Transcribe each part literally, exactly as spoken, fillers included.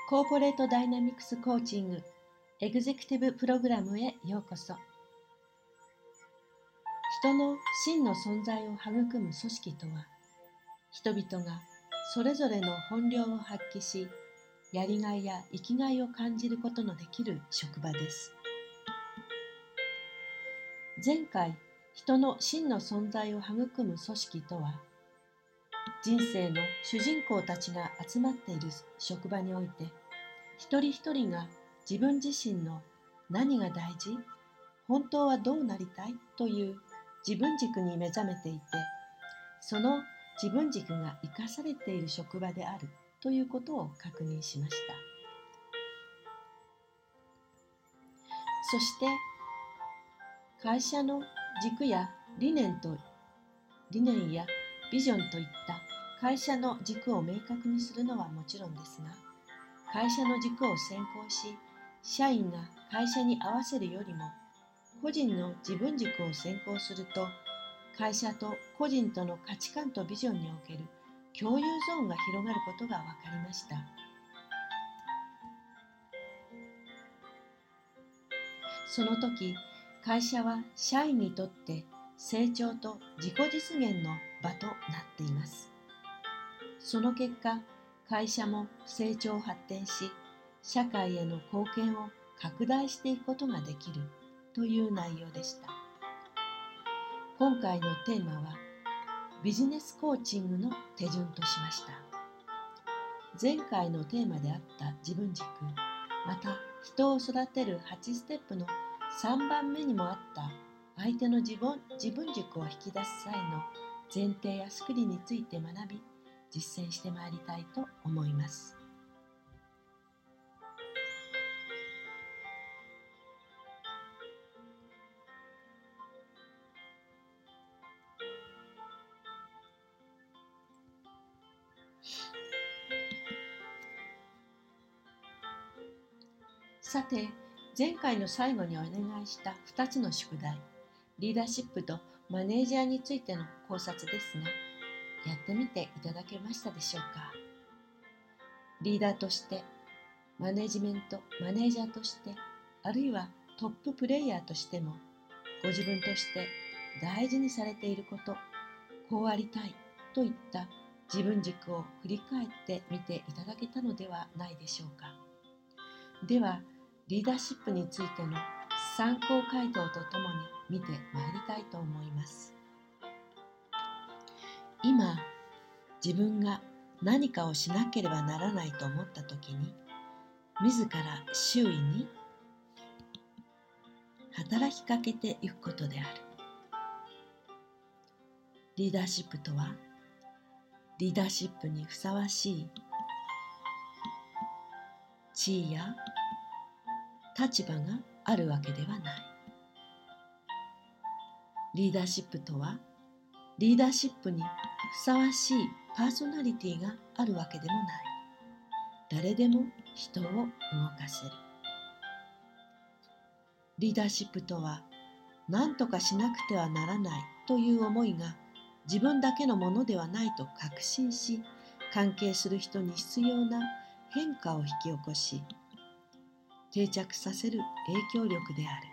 コーポレートダイナミクスコーチングエグゼクティブプログラムへようこそ。人の真の存在を育む組織とは、人々がそれぞれの本領を発揮し、やりがいや生きがいを感じることのできる職場です。前回、人の真の存在を育む組織とは、人生の主人公たちが集まっている職場において、一人一人が自分自身の何が大事、本当はどうなりたいという自分軸に目覚めていて、その自分軸が生かされている職場であるということを確認しました。そして会社の軸や理念と理念やビジョンといった会社の軸を明確にするのはもちろんですが、会社の軸を先行し、社員が会社に合わせるよりも個人の自分軸を先行すると、会社と個人との価値観とビジョンにおける共有ゾーンが広がることが分かりました。その時、会社は社員にとって成長と自己実現の場となっています。その結果、会社も成長発展し、社会への貢献を拡大していくことができるという内容でした。今回のテーマは、ビジネスコーチングの手順としました。前回のテーマであった自分軸、また人を育てるはちステップのさんばんめにもあった相手の自分、自分軸を引き出す際の前提やスキルについて学び、実践してまいりたいと思います。さて、前回の最後にお願いしたふたつの宿題、リーダーシップとマネージャーについての考察ですが、やってみていただけましたでしょうか。リーダーとして、マネジメント、マネージャーとして、あるいはトッププレイヤーとしても、ご自分として大事にされていること、こうありたいといった自分軸を振り返ってみていただけたのではないでしょうか。では、リーダーシップについての参考回答とともに見てまいりたいと思います。今、自分が何かをしなければならないと思ったときに、自ら周囲に働きかけていくことである。リーダーシップとは、リーダーシップにふさわしい地位や立場があるわけではない。リーダーシップとは、リーダーシップにふさわしいパーソナリティがあるわけでもない。誰でも人を動かせる。リーダーシップとは、何とかしなくてはならないという思いが自分だけのものではないと確信し、関係する人に必要な変化を引き起こし、定着させる影響力である。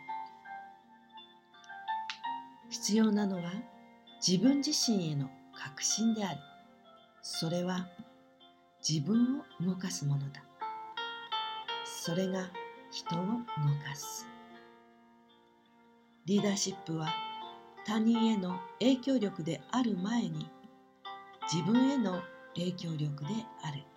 必要なのは自分自身への確信である。それは自分を動かすものだ。それが人を動かす。リーダーシップは他人への影響力である前に自分への影響力である。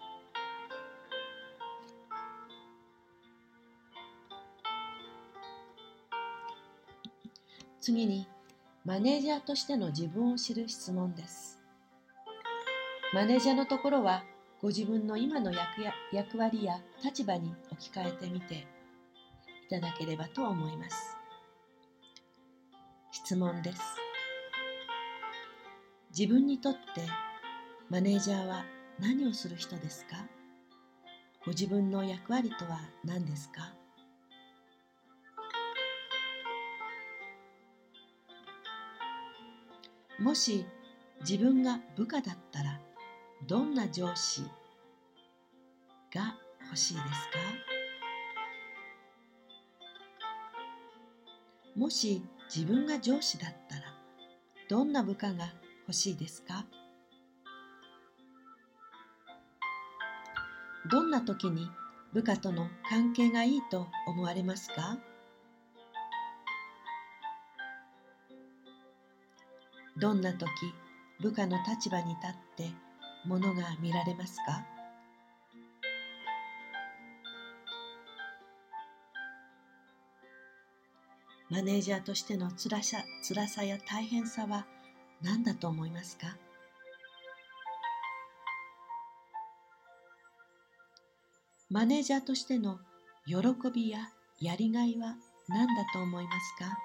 次に、マネージャーとしての自分を知る質問です。マネージャーのところは、ご自分の今の 役, や役割や立場に置き換えてみていただければと思います。質問です。自分にとってマネージャーは何をする人ですか？ご自分の役割とは何ですか？もし自分が部下だったら、どんな上司が欲しいですか？もし自分が上司だったら、どんな部下が欲しいですか？どんな時に部下との関係がいいと思われますか？どんな時部下の立場に立ってものが見られますか？マネージャーとしての辛さ、辛さや大変さは何だと思いますか？マネージャーとしての喜びややりがいは何だと思いますか？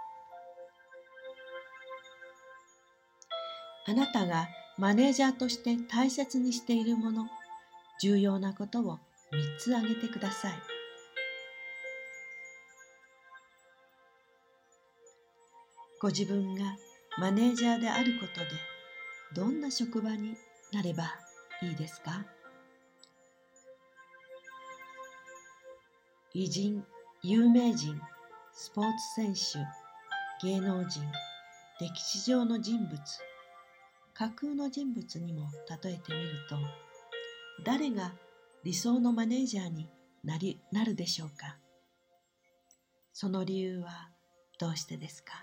あなたがマネージャーとして大切にしているもの、重要なことをみっつ挙げてください。ご自分がマネージャーであることでどんな職場になればいいですか？偉人、有名人、スポーツ選手、芸能人、歴史上の人物、架空の人物にも例えてみると、誰が理想のマネージャーになり、なるでしょうか？その理由はどうしてですか？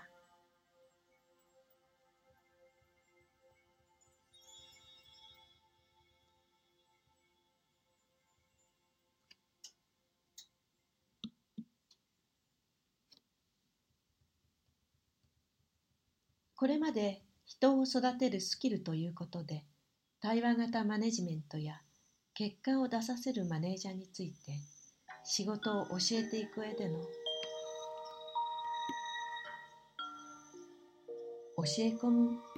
これまで人を育てるスキルということで、対話型マネジメントや結果を出させるマネージャーについて、仕事を教えていく上での教え込むティーチングと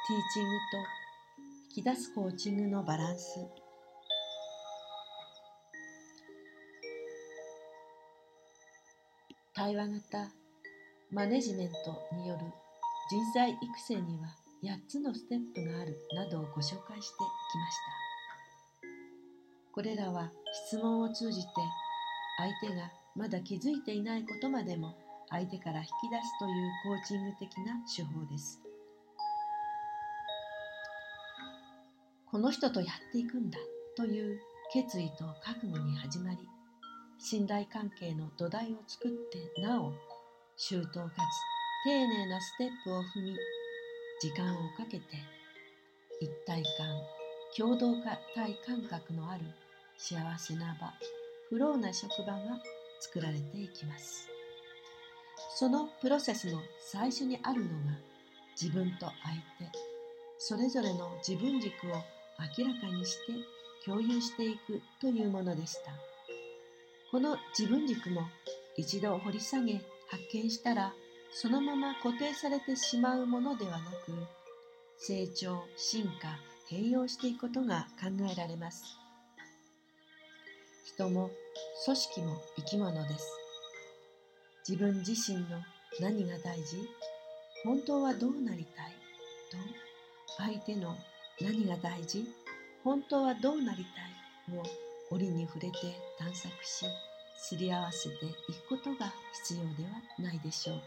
引き出すコーチングのバランス、対話型マネジメントによる人材育成にはやっつのステップがあるなどをご紹介してきました。これらは質問を通じて相手がまだ気づいていないことまでも相手から引き出すというコーチング的な手法です。この人とやっていくんだという決意と覚悟に始まり、信頼関係の土台を作ってなお周到かつ丁寧なステップを踏み、時間をかけて一体感、共同体感覚のある幸せな場、フローな職場が作られていきます。そのプロセスの最初にあるのが自分と相手、それぞれの自分軸を明らかにして共有していくというものでした。この自分軸も一度掘り下げ発見したらそのまま固定されてしまうものではなく、成長、進化、変容していくことが考えられます。人も組織も生き物です。自分自身の何が大事、本当はどうなりたいと、相手の何が大事、本当はどうなりたいを折に触れて探索し、すり合わせていくことが必要ではないでしょうか。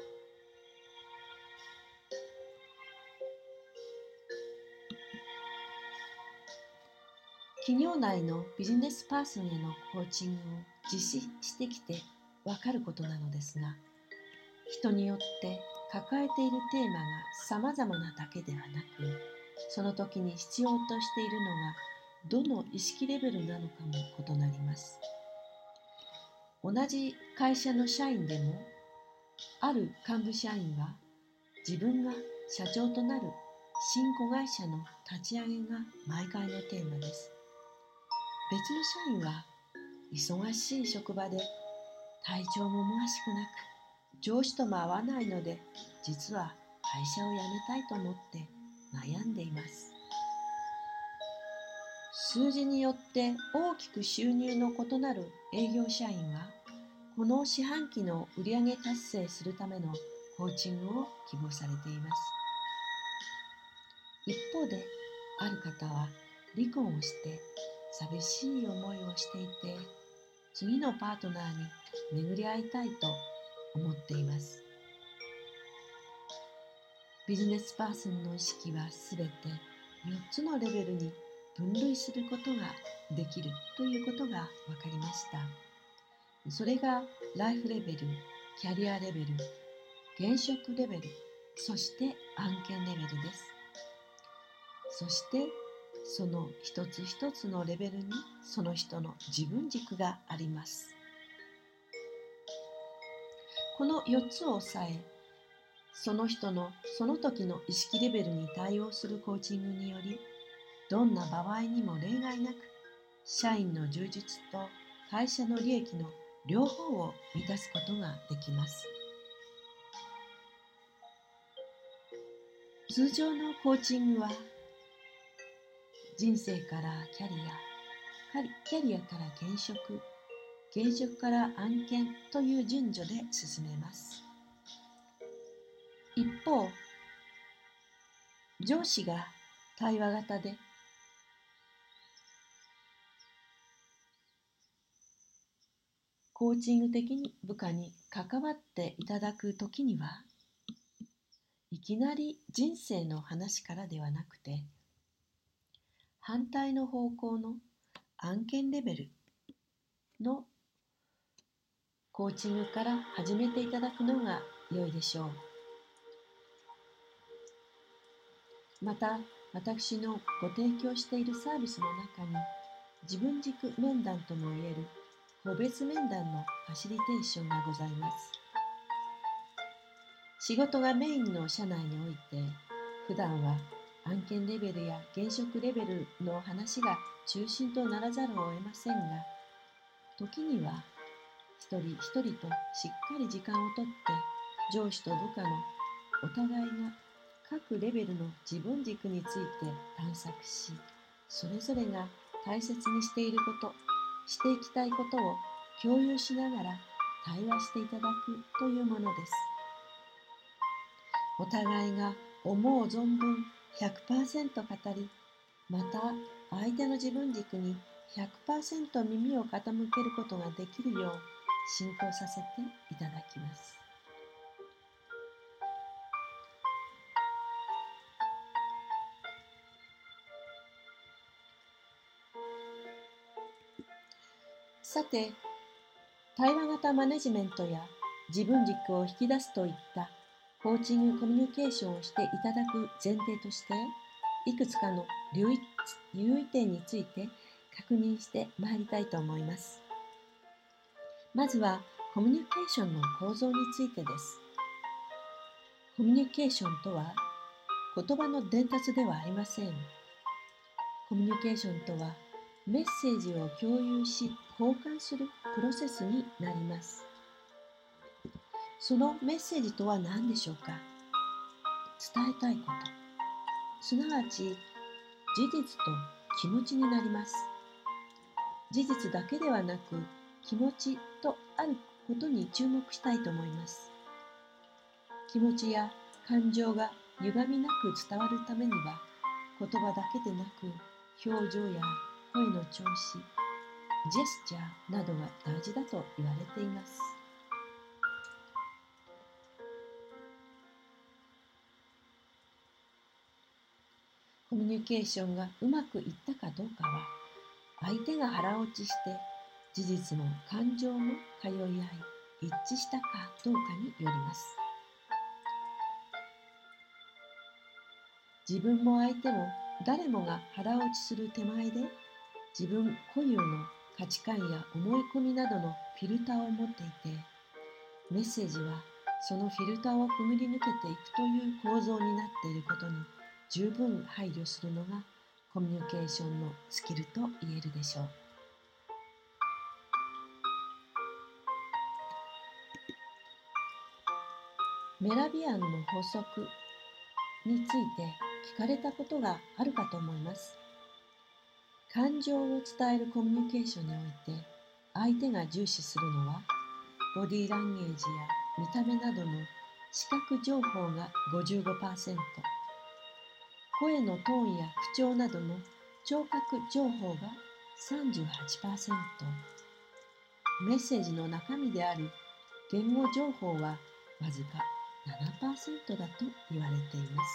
企業内のビジネスパーソンへのコーチングを実施してきてわかることなのですが、人によって抱えているテーマが様々なだけではなく、その時に必要としているのがどの意識レベルなのかも異なります。同じ会社の社員でも、ある幹部社員は自分が社長となる新子会社の立ち上げが毎回のテーマです。別の社員は忙しい職場で体調も思わしくなく、上司とも合わないので実は会社を辞めたいと思って悩んでいます。数字によって大きく収入の異なる営業社員は、この四半期の売上達成するためのコーチングを希望されています。一方で、ある方は離婚をして寂しい思いをしていて、次のパートナーに巡り合いたいと思っています。ビジネスパーソンの意識はすべてよっつのレベルに分類することができるということが分かりました。それがライフレベル、キャリアレベル、現職レベル、そして案件レベルです。そしてその一つ一つのレベルにその人の自分軸があります。このよっつを抑え、その人のその時の意識レベルに対応するコーチングにより、どんな場合にも例外なく社員の充実と会社の利益の両方を満たすことができます。通常のコーチングは人生からキャリア、キャリアから現職、現職から案件という順序で進めます。一方、上司が対話型でコーチング的に部下に関わっていただくときには、いきなり人生の話からではなくて、反対の方向の案件レベルのコーチングから始めていただくのが良いでしょう。また、私のご提供しているサービスの中に、自分軸面談ともいえる個別面談のファシリテーションがございます。仕事がメインの社内において、普段は案件レベルや現職レベルの話が中心とならざるを得ませんが、時には一人一人としっかり時間をとって上司と部下のお互いが各レベルの自分軸について探索し、それぞれが大切にしていること、していきたいことを共有しながら対話していただくというものです。お互いが思う存分 ひゃくパーセント 語り、また相手の自分軸に ひゃくパーセント 耳を傾けることができるよう進行させていただきます。さて、対話型マネジメントや自分軸を引き出すといったコーチングコミュニケーションをしていただく前提として、いくつかの留意、留意点について確認してまいりたいと思います。まずはコミュニケーションの構造についてです。コミュニケーションとは言葉の伝達ではありません。コミュニケーションとはメッセージを共有し交換するプロセスになります。そのメッセージとは何でしょうか。伝えたいこと、すなわち事実と気持ちになります。事実だけではなく気持ちとあることに注目したいと思います。気持ちや感情が歪みなく伝わるためには、言葉だけでなく表情や声の調子、ジェスチャーなどが大事だと言われています。コミュニケーションがうまくいったかどうかは、相手が腹落ちして事実も感情も通い合い一致したかどうかによります。自分も相手も誰もが腹落ちする手前で、自分固有の価値観や思い込みなどのフィルターを持っていて、メッセージはそのフィルターをくぐり抜けていくという構造になっていることに十分配慮するのがコミュニケーションのスキルと言えるでしょう。メラビアンの法則について聞かれたことがあるかと思います。感情を伝えるコミュニケーションにおいて、相手が重視するのはボディーランゲージや見た目などの視覚情報が ごじゅうごパーセント、声のトーンや口調などの聴覚情報がさんじゅうはちパーセント、メッセージの中身である言語情報はわずか ななパーセント だと言われています。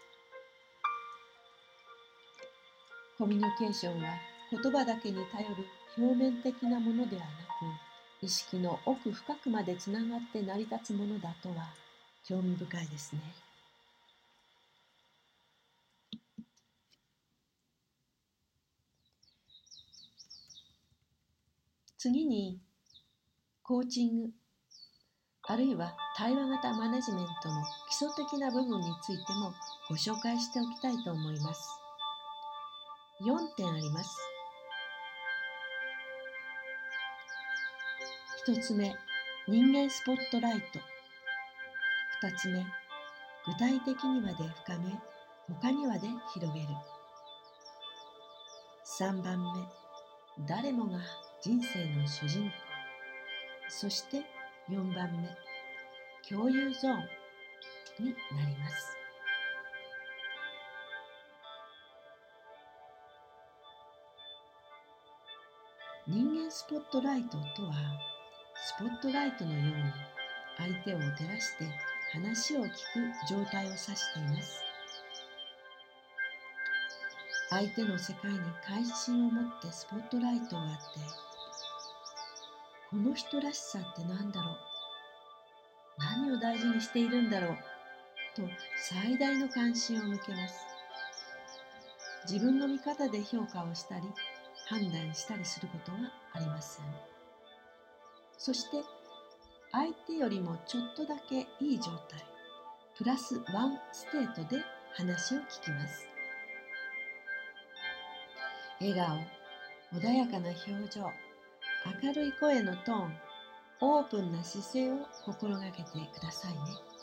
コミュニケーションは言葉だけに頼る表面的なものではなく、意識の奥深くまでつながって成り立つものだとは興味深いですね。次に、コーチングあるいは対話型マネジメントの基礎的な部分についてもご紹介しておきたいと思います。よんてんあります。ひとつめ、人間スポットライト。ふたつめ、具体的にまで深め、他にはで広げる。さんばんめ、誰もが人生の主人公。そしてよんばんめ、共有ゾーンになります。人間スポットライトとは、スポットライトのように相手を照らして話を聞く状態を指しています。相手の世界に関心を持ってスポットライトを当て、この人らしさって何だろう、何を大事にしているんだろうと最大の関心を向けます。自分の見方で評価をしたり判断したりすることはありません。そして相手よりもちょっとだけいい状態、プラスワンステートで話を聞きます。笑顔、穏やかな表情、明るい声のトーン、オープンな姿勢を心がけてくださいね。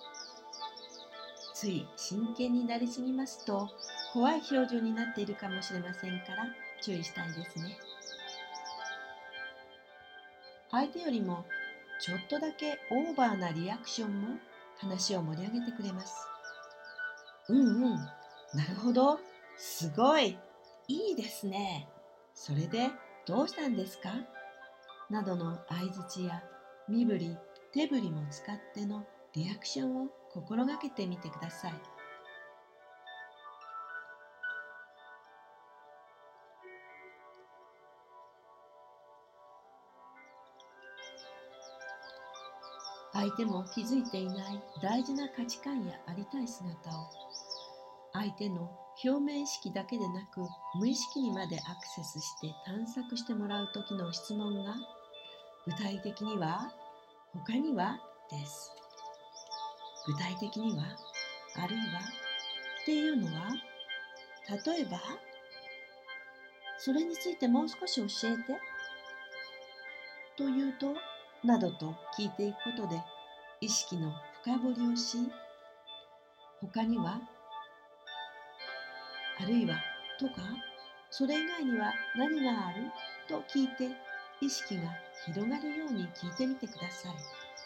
つい真剣になりすぎますと怖い表情になっているかもしれませんから注意したいですね。相手よりもちょっとだけオーバーなリアクションも話を盛り上げてくれます。うんうん、なるほど、すごい、いいですね。それでどうしたんですか？などの相槌や身振り、手振りも使ってのリアクションを心がけてみてください。相手も気づいていない大事な価値観やありたい姿を相手の表面意識だけでなく無意識にまでアクセスして探索してもらう時の質問が、具体的には、他にはです。具体的には、あるいはっていうのは、例えば、それについてもう少し教えてというと、などと聞いていくことで意識の深掘りをし、他には、あるいはとか、それ以外には何があると聞いて意識が広がるように聞いてみてください。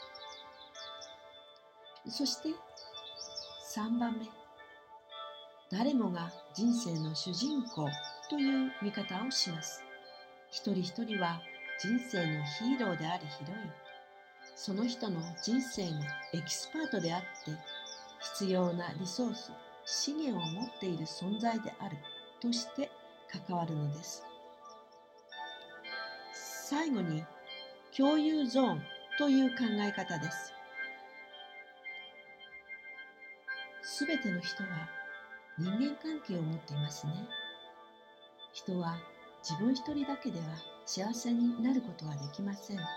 そしてさんばんめ、誰もが人生の主人公という見方をします。一人一人は人生のヒーローでありヒロイン、その人の人生のエキスパートであって、必要なリソース、資源を持っている存在であるとして関わるのです。最後に、共有ゾーンという考え方です。すべての人は人間関係を持っていますね。人は自分一人だけでは幸せになることはできません。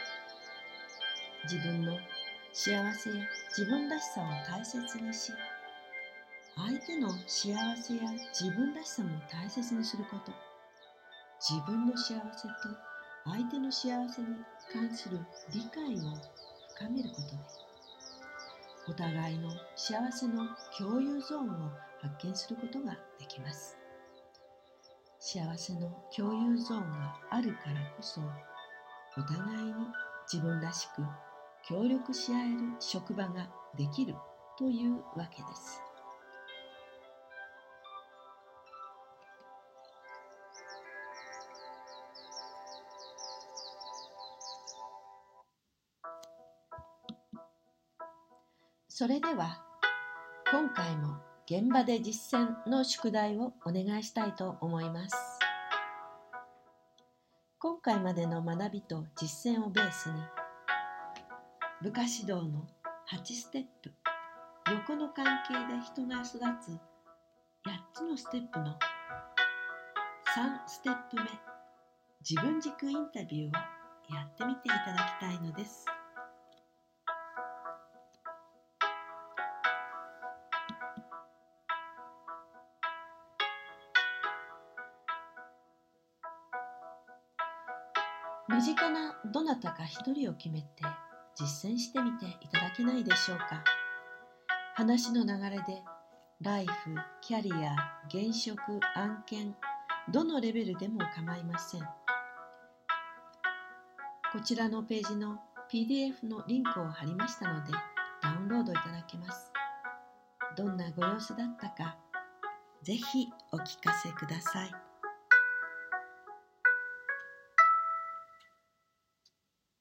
自分の幸せや自分らしさを大切にし、相手の幸せや自分らしさも大切にすること、自分の幸せと相手の幸せに関する理解を深めることで、お互いの幸せの共有ゾーンを発見することができます。幸せの共有ゾーンがあるからこそ、お互いに自分らしく協力し合える職場ができるというわけです。 それでは今回も現場で実践の宿題をお願いしたいと思います。今回までの学びと実践をベースに部下指導のはちステップ、横の関係で人が育つやっつのステップのさんステップ目、自分軸インタビューをやってみていただきたいのです。身近などなたか一人を決めて実践してみていただけないでしょうか。話の流れでライフ、キャリア、現職、案件、どのレベルでも構いません。こちらのページの ピーディーエフ のリンクを貼りましたのでダウンロードいただけます。どんなご様子だったかぜひお聞かせください。